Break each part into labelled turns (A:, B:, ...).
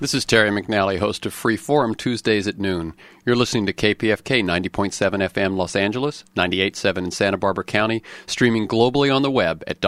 A: This is Terry McNally, host of Free Forum Tuesdays at noon. You're listening to KPFK 90.7 FM Los Angeles, 98.7 in Santa Barbara County, streaming globally on the web at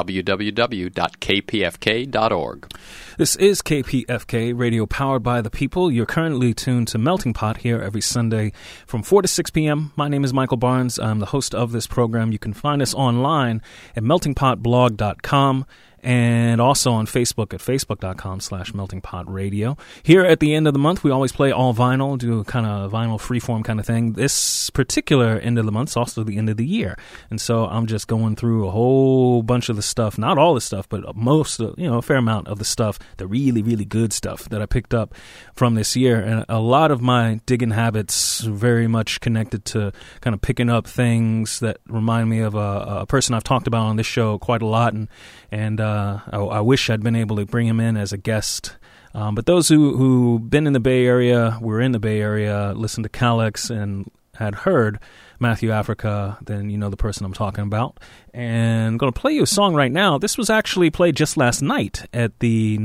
A: www.kpfk.org.
B: This is KPFK, radio powered by the people. You're currently tuned to Melting Pot here every Sunday from 4 to 6 p.m. My name is Michael Barnes. I'm the host of this program. You can find us online at meltingpotblog.com. And also on Facebook at facebook.com/meltingpotradio. Here at the end of the month, we always play all vinyl, do a kind of vinyl freeform kind of thing. This particular end of the month is also the end of the year. And so I'm just going through a whole bunch of the stuff, not all the stuff, but most, a fair amount of the stuff, the really, really good stuff that I picked up from this year. And a lot of my digging habits very much connected to kind of picking up things that remind me of a person I've talked about on this show quite a lot. And I wish I'd been able to bring him in as a guest. But those who've been in the Bay Area, were in the Bay Area, listened to Calyx, and had heard Matthew Africa, then you know the person I'm talking about. And I'm going to play you a song right now. This was actually played just last night at the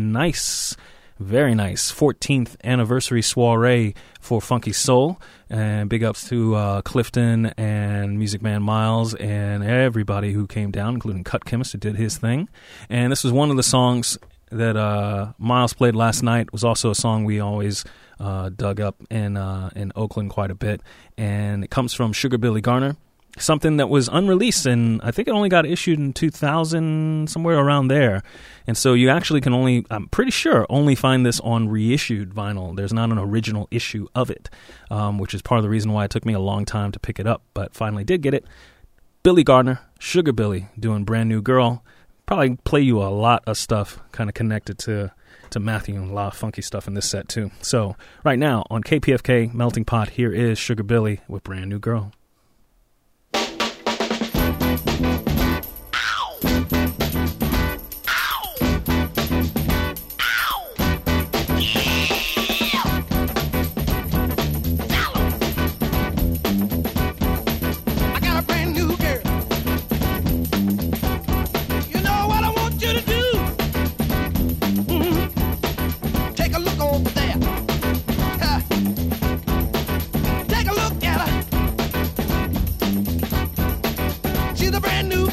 B: very nice 14th anniversary soiree for Funky Soul. And big ups to Clifton and Music Man Miles and everybody who came down, including Cut Chemist, who did his thing. And this was one of the songs that Miles played last night. It was also a song we always dug up in Oakland quite a bit. And it comes from Sugar Billy Garner. Something that was unreleased, and I think it only got issued in 2000, somewhere around there. And so you actually can I'm pretty sure, only find this on reissued vinyl. There's not an original issue of it, which is part of the reason why it took me a long time to pick it up, but finally did get it. Billy Garner, Sugar Billy, doing Brand New Girl. Probably play you a lot of stuff kind of connected to Matthew, and a lot of funky stuff in this set too. So right now on KPFK Melting Pot, here is Sugar Billy with Brand New Girl.
C: She's a brand new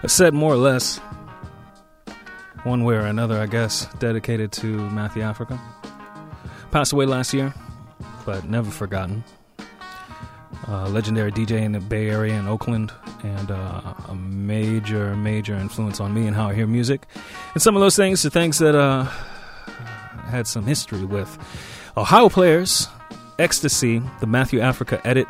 B: A set more or less, one way or another, I guess, dedicated to Matthew Africa. Passed away last year, but never forgotten. Legendary DJ in the Bay Area in Oakland, and a major influence on me and how I hear music. And some of those things are things that had some history with. Ohio Players, Ecstasy, the Matthew Africa edit.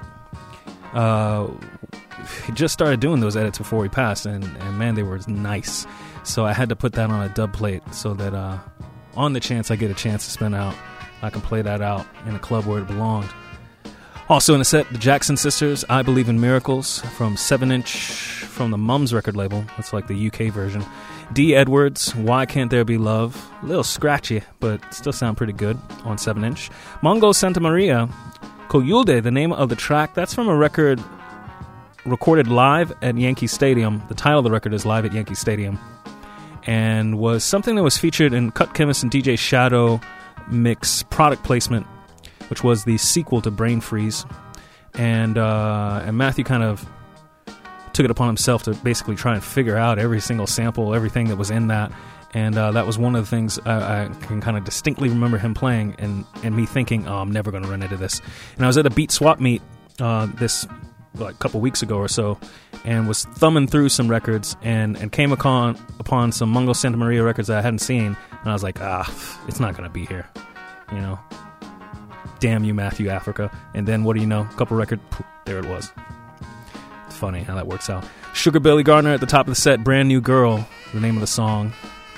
B: He just started doing those edits before he passed, and man, they were nice. So I had to put that on a dub plate so that on the chance I get a chance to spin out, I can play that out in a club where it belonged. Also in the set, the Jackson Sisters, I Believe in Miracles, from 7-inch, from the Mums record label. That's like the UK version. D. Edwards, Why Can't There Be Love? A little scratchy, but still sound pretty good on 7-inch. Mongo Santa Maria, Coyulde, the name of the track. That's from a record recorded live at Yankee Stadium. The title of the record is Live at Yankee Stadium. And was something that was featured in Cut Chemist and DJ Shadow mix Product Placement, which was the sequel to Brain Freeze. And Matthew kind of took it upon himself to basically try and figure out every single sample, everything that was in that. And that was one of the things I can kind of distinctly remember him playing and me thinking, oh, I'm never going to run into this. And I was at a Beat Swap meet this like couple weeks ago or so, and was thumbing through some records and came upon some Mongo Santa Maria records that I hadn't seen. And I was like, it's not going to be here, you know. Damn you, Matthew Africa. And then what do you know? A couple records, there it was. It's funny how that works out. Sugar Billy Gardner at the top of the set, Brand New Girl, the name of the song.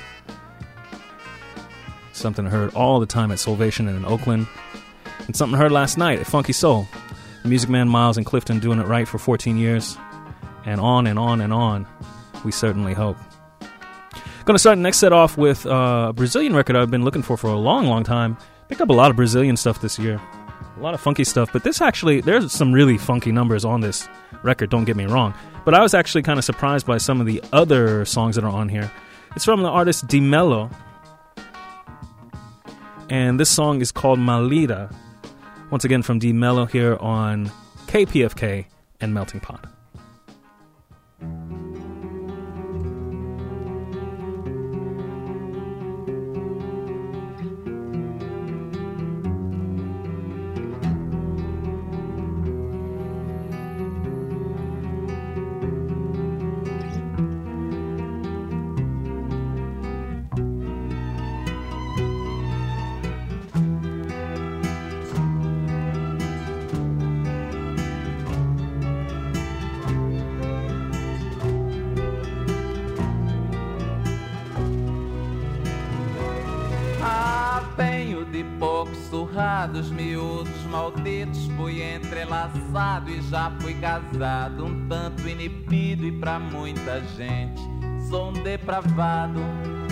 B: Something I heard all the time at Salvation and in Oakland. And something I heard last night at Funky Soul. Music Man Miles and Clifton doing it right for 14 years. And on and on and on. We certainly hope. Going to start the next set off with a Brazilian record I've been looking for a long time. Picked up a lot of Brazilian stuff this year. A lot of funky stuff. But this actually, there's some really funky numbers on this record, don't get me wrong. But I was actually kind of surprised by some of the other songs that are on here. It's from the artist Di Mello. And this song is called Malida. Once again from Di Mello here on KPFK and Melting Pot.
C: Surrados, miúdos, malditos, fui entrelaçado e já fui casado, um tanto inibido e pra muita gente sou um depravado.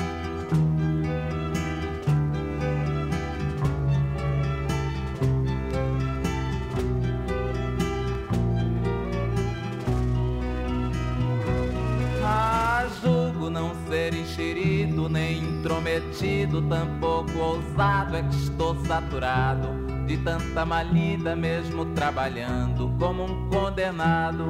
C: Julgo não ser enxerido, nem intrometido, tampouco ousado, é que estou saturado de tanta malida, mesmo trabalhando como um condenado.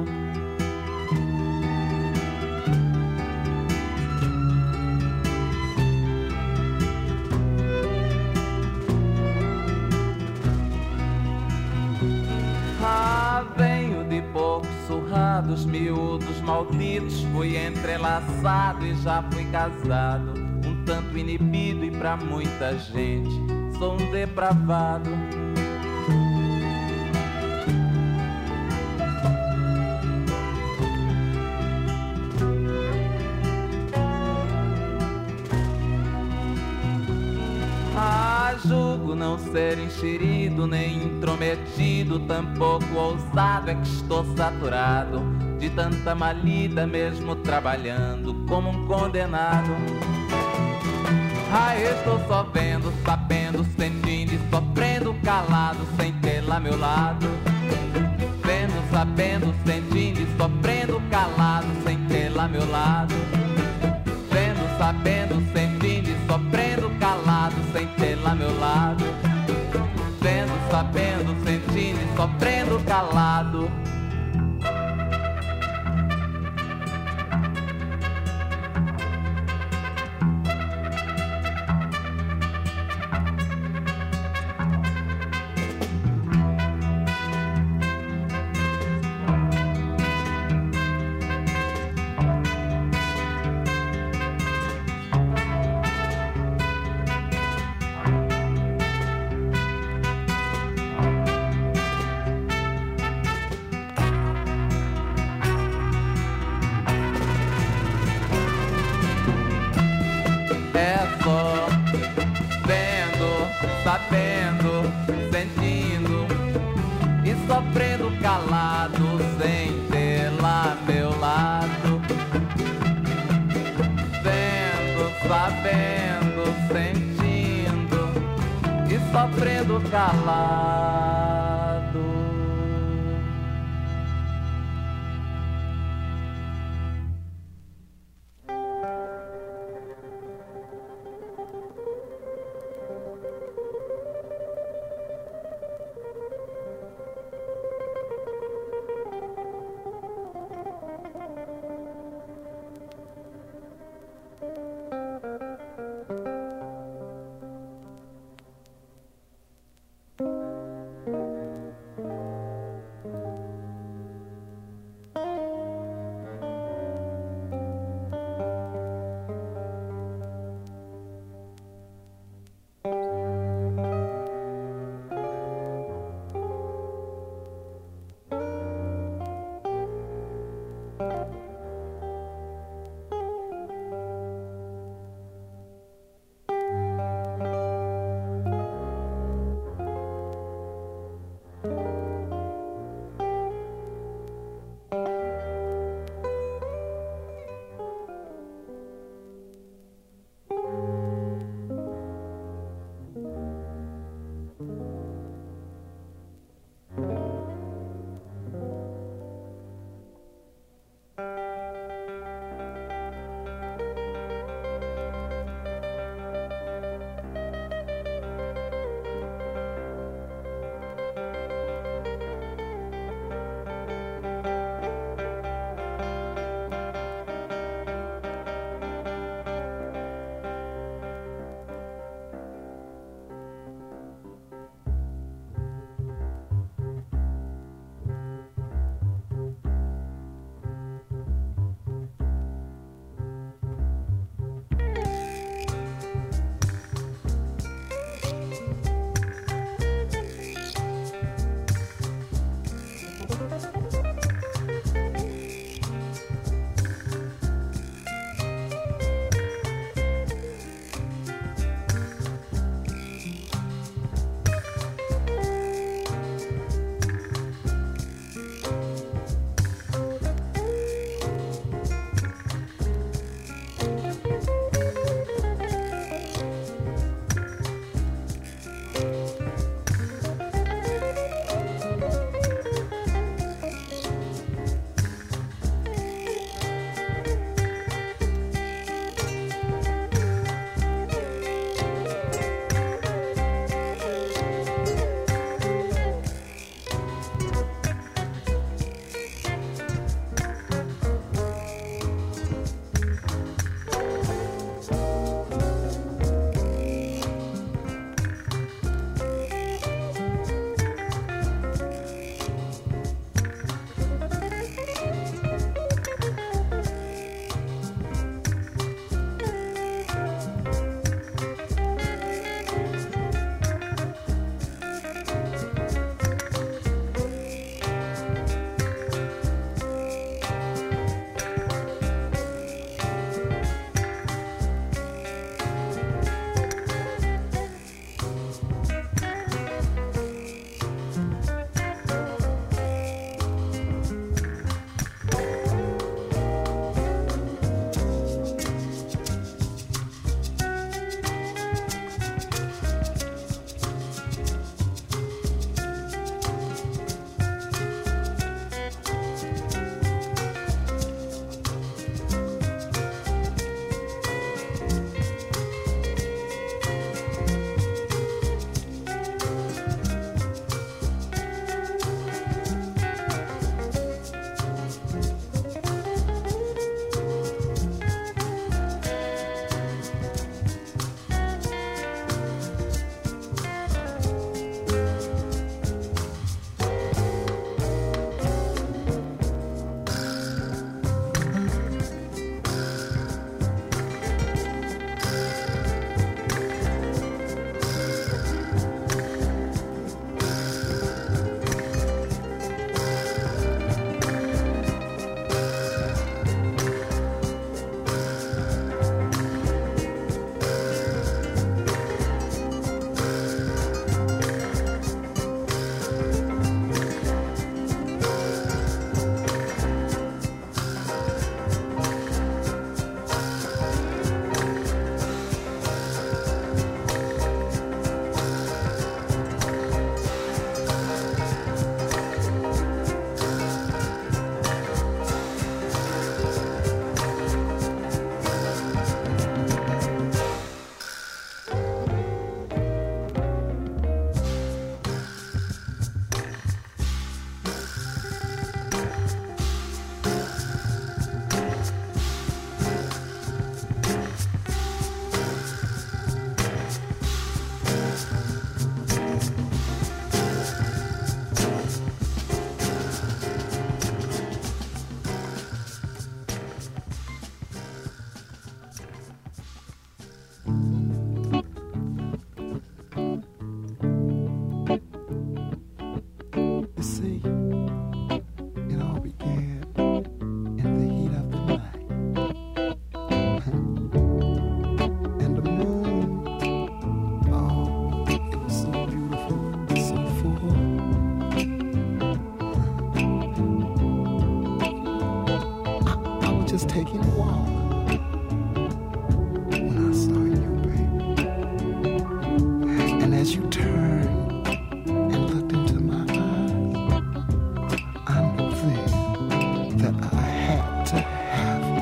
C: Venho de poucos surrados, miúdos, malditos, fui entrelaçado e já fui casado, um tanto inibido e pra muita gente sou um depravado. Julgo não ser enxerido, nem intrometido, tampouco ousado, é que estou saturado de tanta malida, mesmo trabalhando como um condenado. Estou só vendo, sabendo, sentindo e sofrendo calado, sem tê-la a meu lado. Vendo, sabendo, sentindo e sofrendo calado, sem tê-la a meu lado. Vendo, sabendo, sentindo e sofrendo calado, sem tê-la a meu lado. Vendo, sabendo, sentindo e sofrendo calado. sabendo, sentindo e sofrendo calado sem ter lá meu lado. Vendo, sabendo, sentindo e sofrendo calado.
D: as you turned and looked into my eyes, I knew then that I had to have you.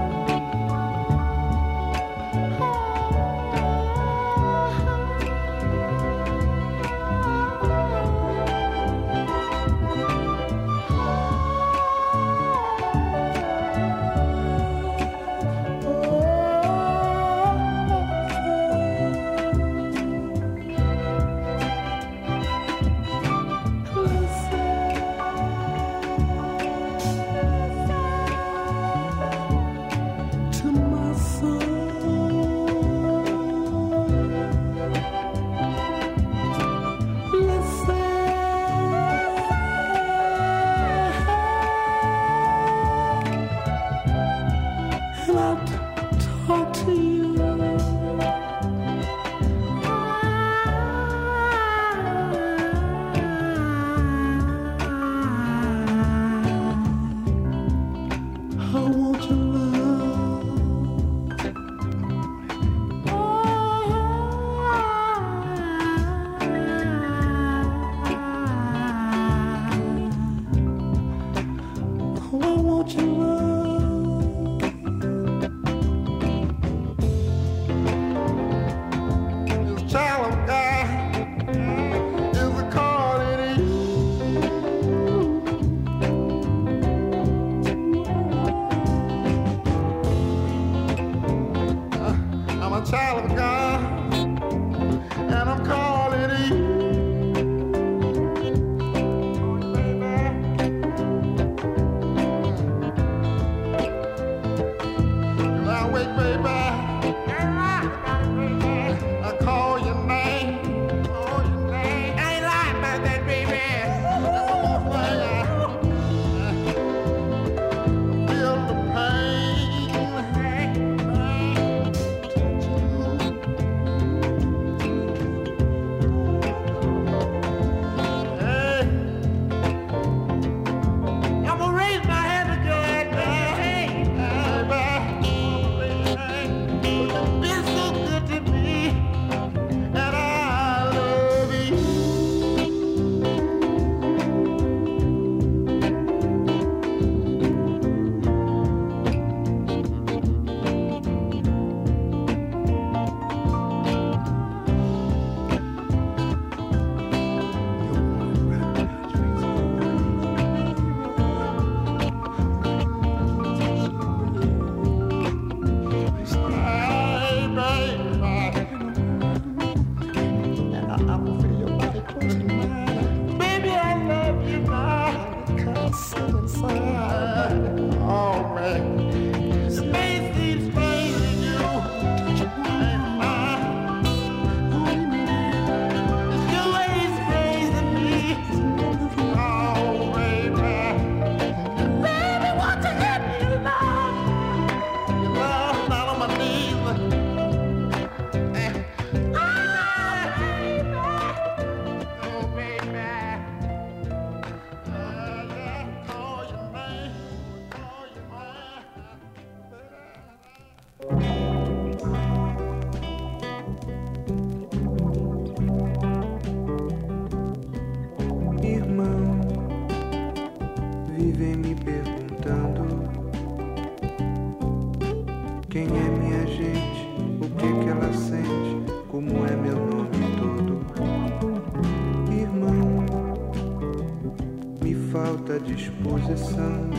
E: Disposição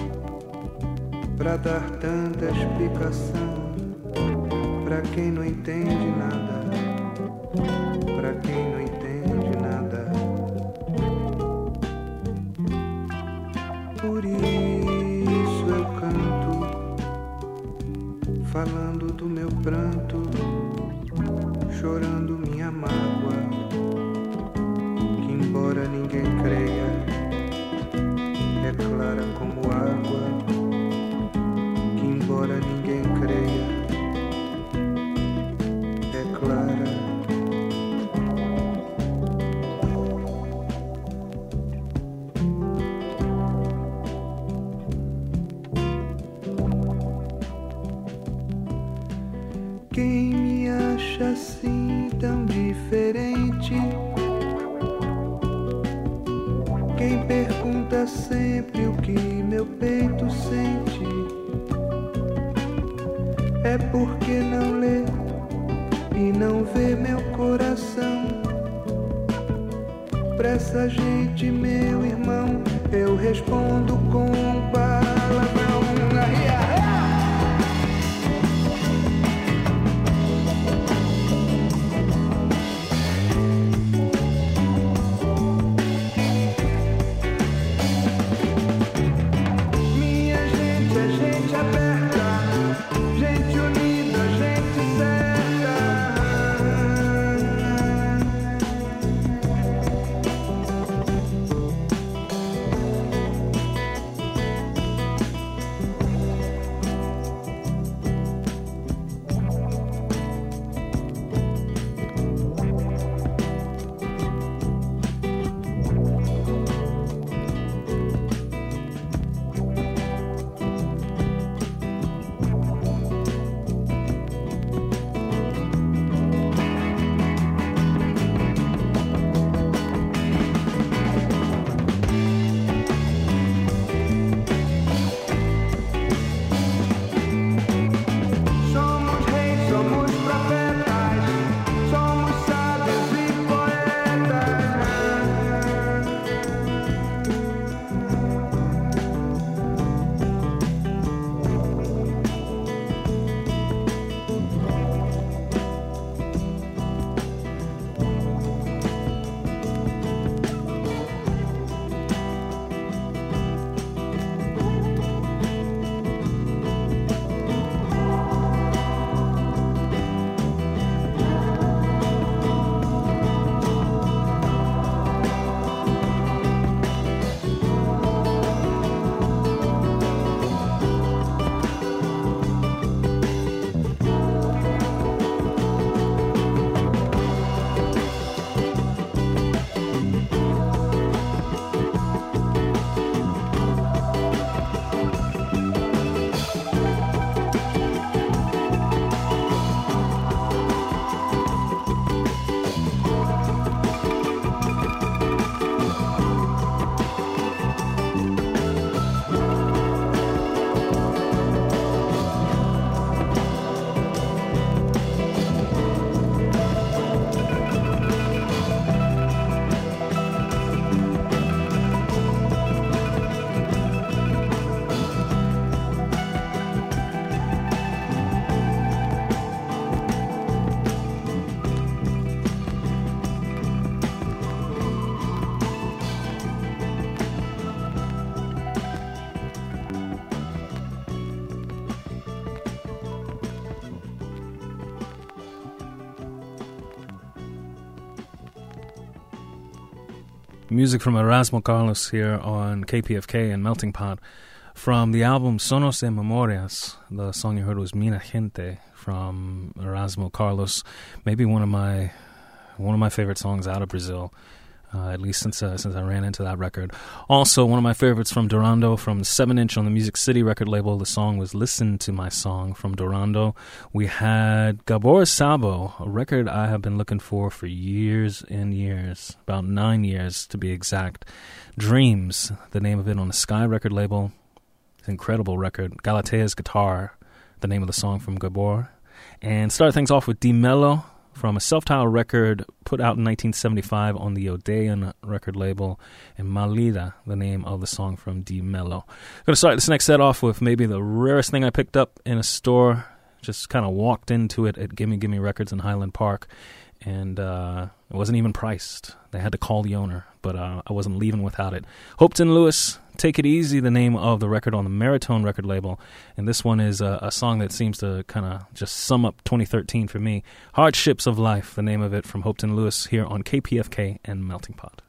E: pra dar tanta explicação pra quem não entende nada, pra quem não entende nada. Por isso eu canto, falando do meu pranto, chorando minha mágoa, que embora ninguém creia, é clara como água, que embora ninguém creia, é clara. Quem Por que não lê e não vê meu coração? Pra essa gente, meu irmão, eu respondo com palavrão.
B: Music from Erasmo Carlos here on KPFK and Melting Pot from the album Sonos e Memorias. The song you heard was Mina Gente from Erasmo Carlos. Maybe one of my favorite songs out of Brazil, at least since I ran into that record. Also, one of my favorites from Durando, from 7-inch on the Music City record label. The song was Listen to My Song from Durando. We had Gabor Szabo, a record I have been looking for years and years, about 9 years to be exact. Dreams, the name of it, on the Sky record label. It's an incredible record. Galatea's Guitar, the name of the song from Gabor. And start things off with Di Mello, from a self-titled record put out in 1975 on the Odeon record label, and Malida, the name of the song from Di Mello. I'm going to start this next set off with maybe the rarest thing I picked up in a store. Just kind of walked into it at Gimme Gimme Records in Highland Park, and it wasn't even priced. They had to call the owner, but I wasn't leaving without it. Hopeton Lewis, Take It Easy, the name of the record on the Maritone record label, and this one is a song that seems to kind of just sum up 2013 for me. Hardships of Life, the name of it, from Hopeton Lewis here on KPFK and Melting Pot.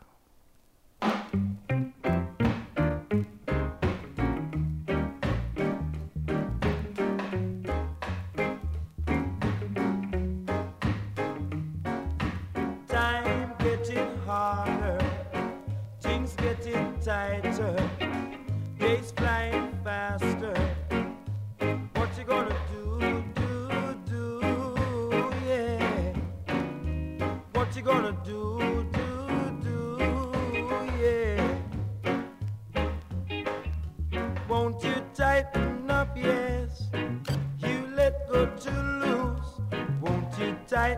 F: Tighter, days flying faster. What you gonna do, yeah. What you gonna do, yeah. Won't you tighten up, yes. You let go too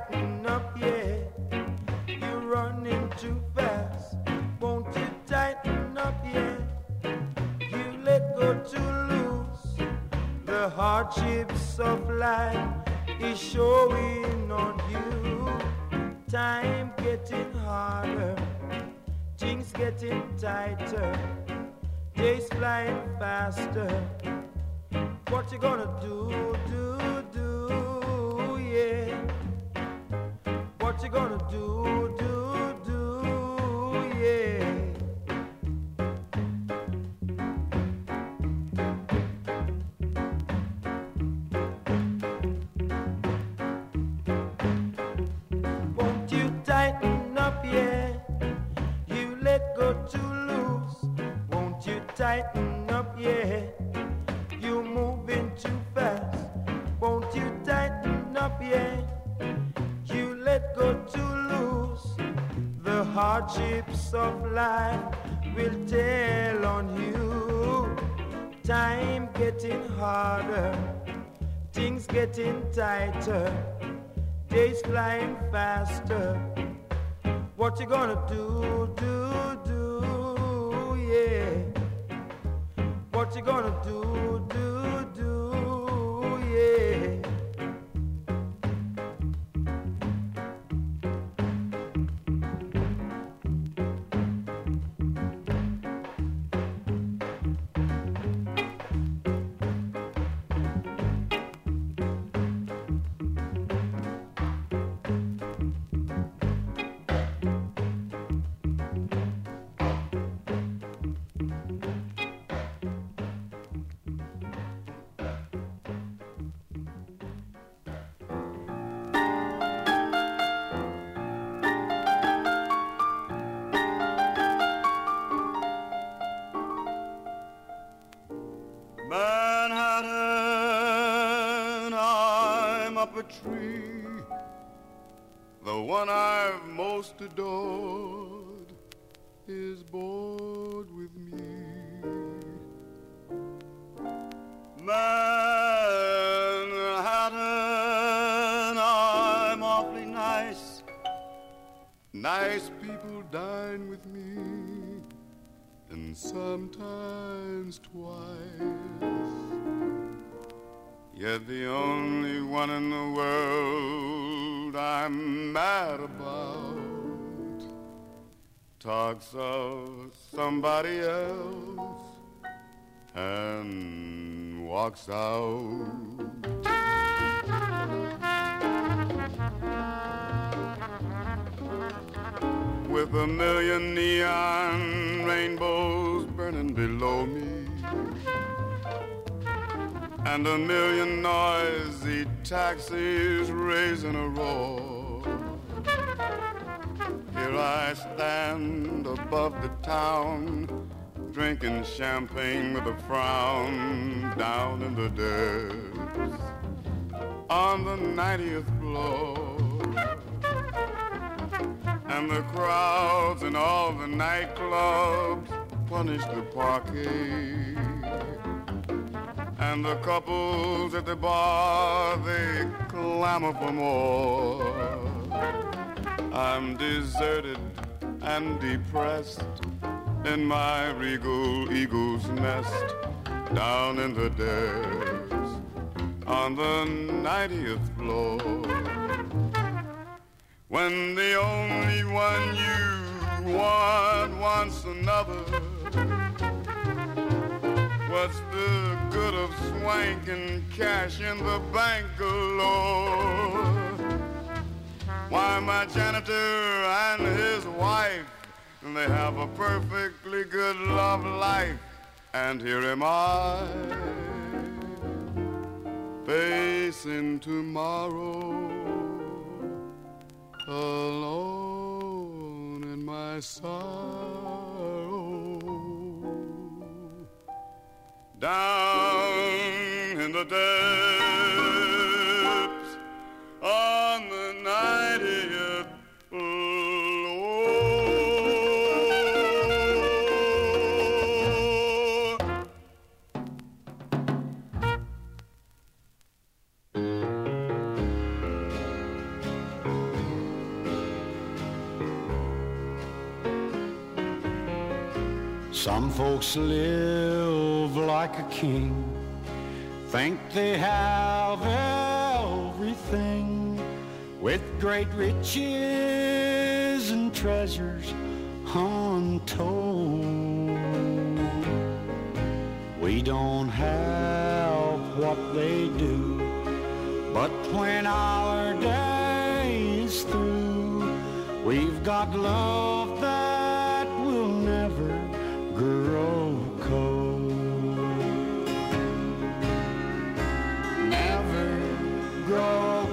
F: tighten up, yeah. You're running too fast. Won't you tighten up, yeah? You let go too loose. The hardships of life is showing on you. Time getting harder, things getting tighter, days flying faster. What you gonna do, yeah? What you gonna do, yeah? Won't you tighten up, yeah? You let go too loose. Won't you tighten up, yeah? You moving too fast. Won't you tighten up, yeah? You let go too loose. The hardships of life will tell on you. Time getting harder, things getting tighter, days flying faster. What you gonna do, yeah? What you gonna do, yeah?
G: Manhattan, I'm up a tree, the one I've most adored is bored with me. Manhattan, I'm awfully nice, nice people dine with me, and sometimes twice. Yet the only one in the world I'm mad about talks of somebody else and walks out. With a million neon rainbows burning below me and a million noisy taxis raising a roar, here I stand above the town, drinking champagne with a frown, down in the depths on the 90th floor. And the crowds in all the nightclubs punish the parquet, and the couples at the bar, they clamor for more. I'm deserted and depressed in my regal eagle's nest, down in the depths on the 90th floor. When the only one you want wants another, what's the good of swank and cash in the bank galore? Why, my janitor and his wife, they have a perfectly good love life, and here am I, facing tomorrow, alone in my sorrow, down in the depths on the 90th floor.
H: Some folks live like a king, think they have everything, with great riches and treasures untold. We don't have what they do, but when our day is through, we've got love that will never grow cold. Never grow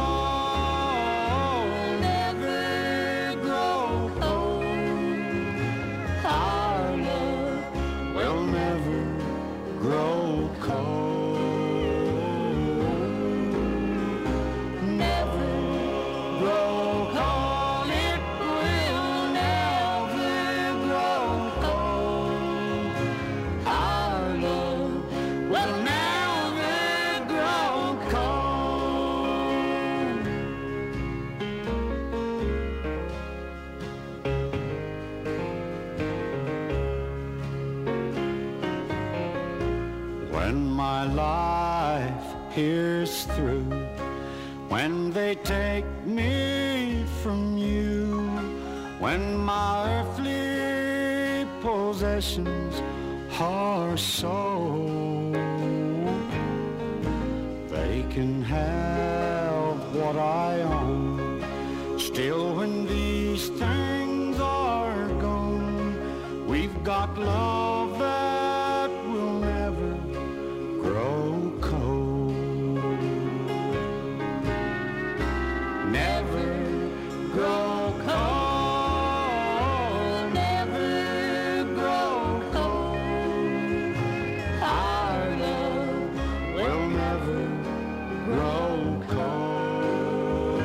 H: cold, never grow cold. Our love will never grow cold. Never grow cold, it will never grow cold. Our love will never grow cold. When my life here's through, when they take me from you, when my earthly possessions are sold, they can have what I own. Still, when these things are gone, we've got love that will never grow cold. Never grow cold, never grow cold. Our love will never grow cold.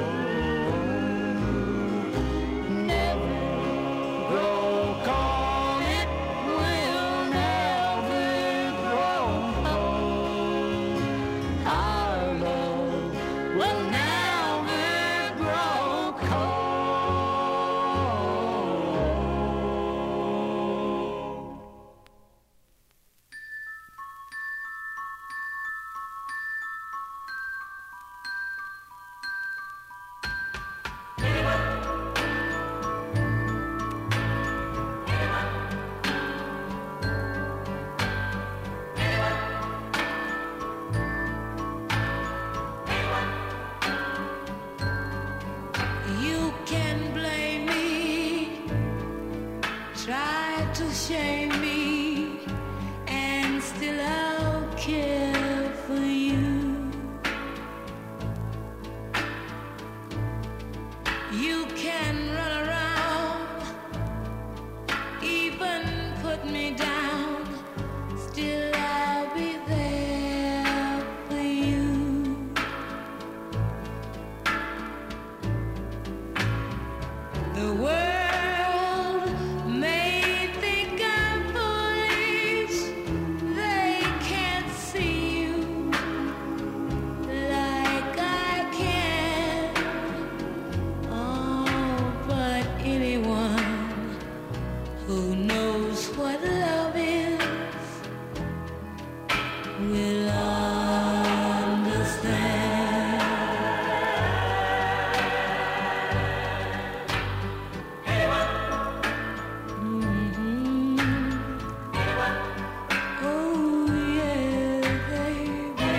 H: Never grow cold, it will never grow cold. Our love will never grow cold.
I: You can blame me, try to shame me, and still I'll care for you. You can run around, even put me down, still I'll be there for you. The world may think I'm foolish, they can't see you like I can. Oh, but anyone who knows what love is will understand. Oh yeah, baby.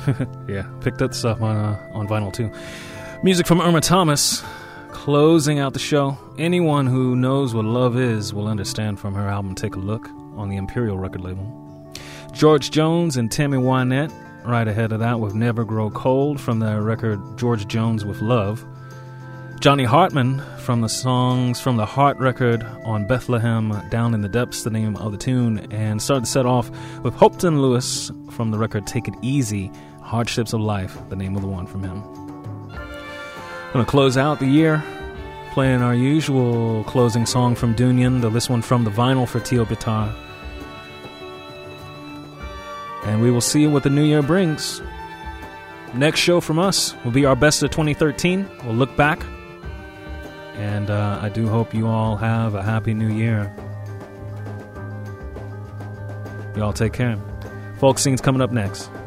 B: Yeah, picked up stuff on vinyl too. Music from Irma Thomas, closing out the show. Anyone who knows what love is will understand from her album Take a Look on the Imperial record label. George Jones and Tammy Wynette right ahead of that with Never Grow Cold from their record George Jones with Love. Johnny Hartman from the songs from the Heart record on Bethlehem, Down in the Depths, the name of the tune, and started to set off with Hopton Lewis from the record Take It Easy, Hardships of Life, the name of the one from him. I'm going to close out the year playing our usual closing song from Dunyan, this one from the vinyl for Tio Bitar. And we will see what the new year brings. Next show from us will be our best of 2013. We'll look back. And I do hope you all have a happy new year. Y'all take care. Folk Scene's coming up next.